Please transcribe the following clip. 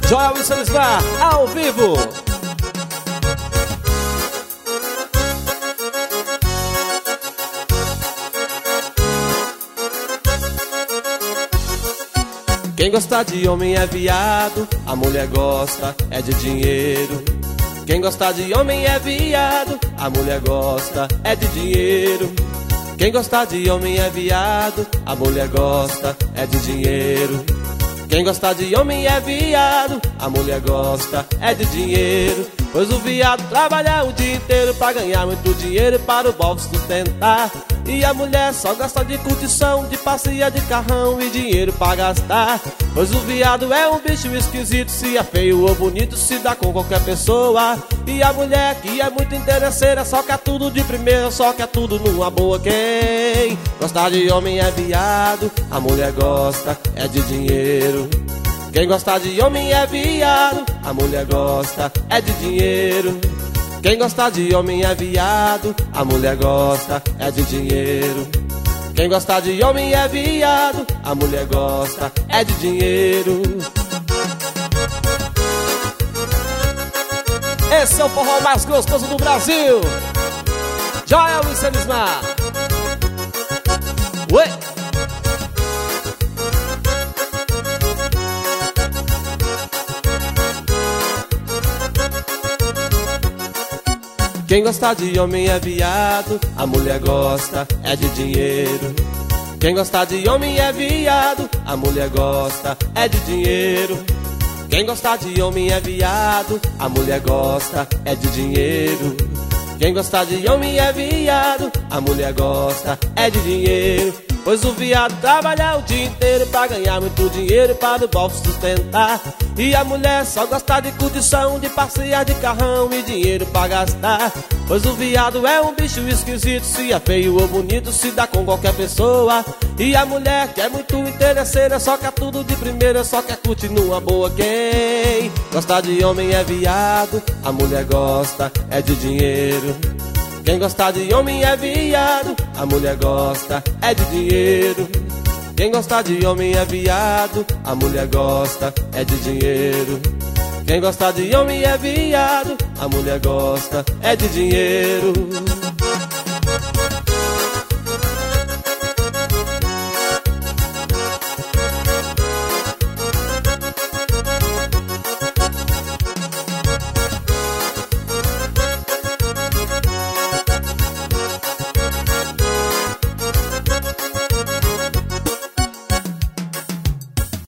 Joel e Solismar, ao vivo. Quem gosta de homem é viado, a mulher gosta é de dinheiro. Quem gosta de homem é viado, a mulher gosta é de dinheiro. Quem gosta de homem é viado, a mulher gosta é de dinheiro. Quem gosta de homem é viado, a mulher gosta é de dinheiro. Pois o viado trabalha o dia inteiro pra ganhar muito dinheiro para o bolso sustentar. E a mulher só gosta de curtição, de passeia de carrão e dinheiro pra gastar. Pois o viado é um bicho esquisito, se é feio ou bonito se dá com qualquer pessoa. E a mulher que é muito interesseira só quer tudo de primeira, só quer tudo numa boa. Quem gosta de homem é viado, a mulher gosta é de dinheiro. Quem gosta de homem é viado, a mulher gosta é de dinheiro. Quem gosta de homem é viado, a mulher gosta é de dinheiro. Quem gosta de homem é viado, a mulher gosta é de dinheiro. Esse é o forró mais gostoso do Brasil. Joel e Solismar. Ué! Quem gosta de homem é viado, a mulher gosta é de dinheiro. Quem gosta de homem é viado, a mulher gosta é de dinheiro. Quem gosta de homem é viado, a mulher gosta é de dinheiro. Quem gosta de homem é viado, a mulher gosta é de dinheiro. Pois o viado trabalha o dia inteiro pra ganhar muito dinheiro para o bolso sustentar. E a mulher só gosta de curtição, de passear de carrão e dinheiro pra gastar. Pois o viado é um bicho esquisito, se é feio ou bonito se dá com qualquer pessoa. E a mulher que é muito interesseira só quer tudo de primeira, só quer curtir numa boa. Quem gosta de homem é viado, a mulher gosta é de dinheiro. Quem gosta de homem é viado, a mulher gosta é de dinheiro. Quem gosta de homem é viado, a mulher gosta é de dinheiro. Quem gosta de homem é viado, a mulher gosta é de dinheiro.